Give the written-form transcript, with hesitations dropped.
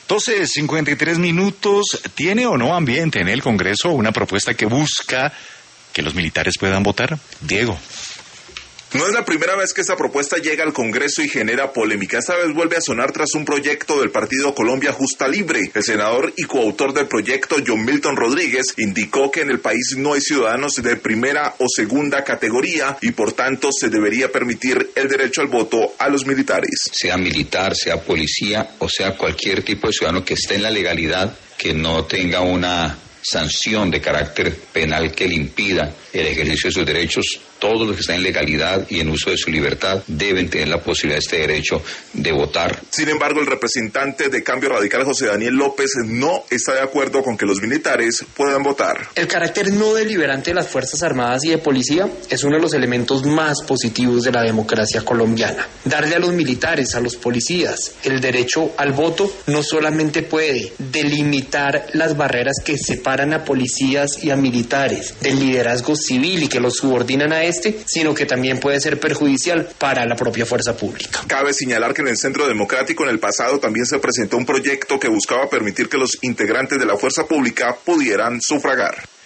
12:53. ¿Tiene o no ambiente en el Congreso una propuesta que busca que los militares puedan votar? Diego. No es la primera vez que esta propuesta llega al Congreso y genera polémica. Esta vez vuelve a sonar tras un proyecto del partido Colombia Justa Libre. El senador y coautor del proyecto, John Milton Rodríguez, indicó que en el país no hay ciudadanos de primera o segunda categoría y por tanto se debería permitir el derecho al voto a los militares. Sea militar, sea policía o sea cualquier tipo de ciudadano que esté en la legalidad, que no tenga una sanción de carácter penal que le impida el ejercicio de sus derechos, todos los que están en legalidad y en uso de su libertad deben tener la posibilidad de este derecho de votar. Sin embargo, el representante de Cambio Radical, José Daniel López, no está de acuerdo con que los militares puedan votar. El carácter no deliberante de las Fuerzas Armadas y de Policía es uno de los elementos más positivos de la democracia colombiana. Darle a los militares, a los policías, el derecho al voto no solamente puede delimitar las barreras que separan a policías y a militares del liderazgo civil y que los subordinan a sino que también puede ser perjudicial para la propia fuerza pública. Cabe señalar que en el Centro Democrático en el pasado también se presentó un proyecto que buscaba permitir que los integrantes de la fuerza pública pudieran sufragar.